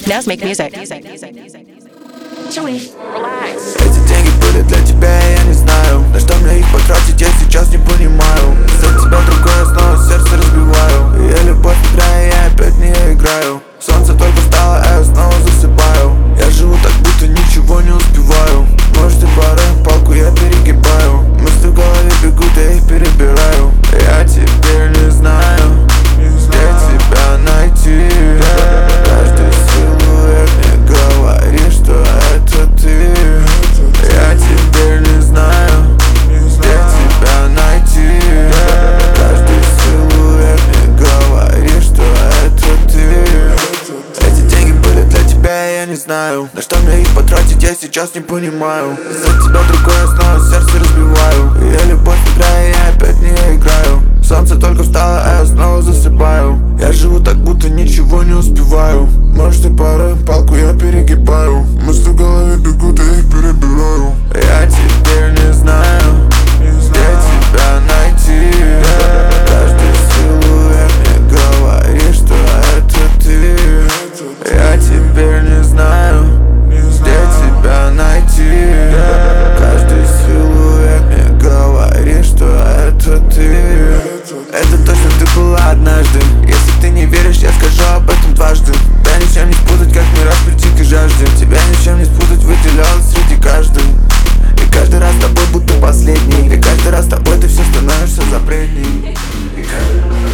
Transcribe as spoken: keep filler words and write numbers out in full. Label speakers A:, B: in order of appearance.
A: Now's make music.
B: Joey, relax.
C: Эти деньги были для тебя, я не знаю, на что мне их потратить, я сейчас не понимаю. За тебя другое, снова сердце разбиваю. Я любовь играю, я опять в нее играю. Солнце только встало, а я снова засыпаю. Я живу так, будто ничего не успеваю. Может и порой палку я перегибаю. Мысли в голове бегут, я их перебираю. Я теперь не знаю, где тебя найти. Каждый силуэт мне говорит, что это ты. Я теперь не знаю, где тебя найти. Каждый силуэт мне говорит, что это ты. Эти деньги были для тебя, я не знаю, на что мне их потратить, я сейчас не понимаю. За тебя другое, снова сердце разбиваю. Я любовь играю, я опять в нее играю. Солнце только встало, а я снова засыпаю. Я живу так, будто ничего не успеваю. Может и порой палку я перегибаю. Мысли в голове бегут, я их перебираю. Я теперь не знаю, где тебя найти. Каждый силуэт мне говорит, что это ты. Я теперь не знаю, где тебя найти. Каждый силуэт мне говорит, что это ты. Это точно ты была однажды. Если ты не веришь, я скажу об этом дважды. Тебя ничем не спутать, как мираж прийти к жажде. Тебя ничем не спутать, выделялась среди каждой. И каждый раз с тобой будто последний. И каждый раз с тобой ты все становишься запретней.